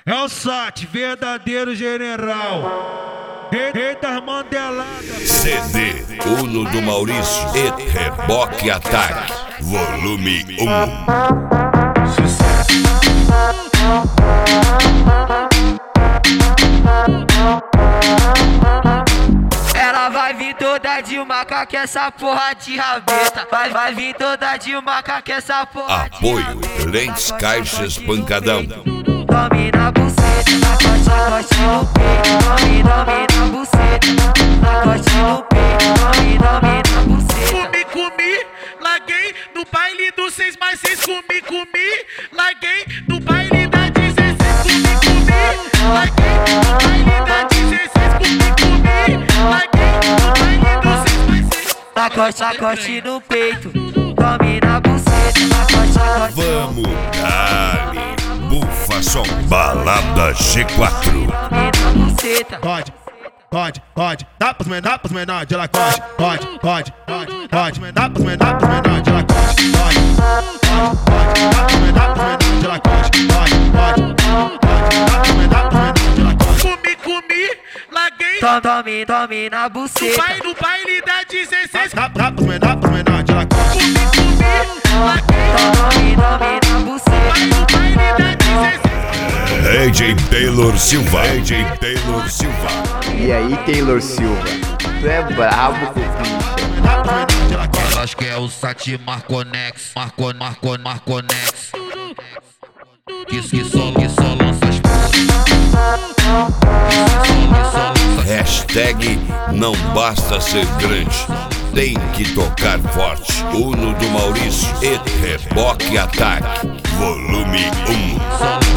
É o Sat, verdadeiro general. Rei das mandeladas. CD Uno do Maurício e Reboque Ataque, volume 1. Ela vai vir toda de maca que essa porra de rabeta. Vai vir toda de maca que essa porra de Apoio rabeta. Lentes Caixas Pancadão. Tome na buceta, na corte no peito. Tome na buceta, na corte no peito. Tome na buceta. Comi, larguei no baile do 6x6. Comi, larguei no baile da 16. Comi, larguei no baile da 16. Comi, larguei no baile do 6x6. Na corte no peito. Tome na buceta, na corte. Vamos dar Bufação, Balada G4. Na buceta. Pode, dá pros menores de lacoste. Pode, dá pros menores de lacoste. Pode, dá pros menores de lacoste. Pode, dá pros menores de lacoste. Comi, larguei. Tome na buceta. No baile da 16. Dá pros menores de lacoste. Comi, larguei. Tome na buceta. No baile da 16. AJ Taylor Silva. E aí, Taylor Silva, tu é brabo com ficha. Elas quer o Sat Marconex, Marconex. Que só lança as porras. Hashtag não basta ser grande, tem que tocar forte. Uno do Maurício e Reboque Ataque, volume 1.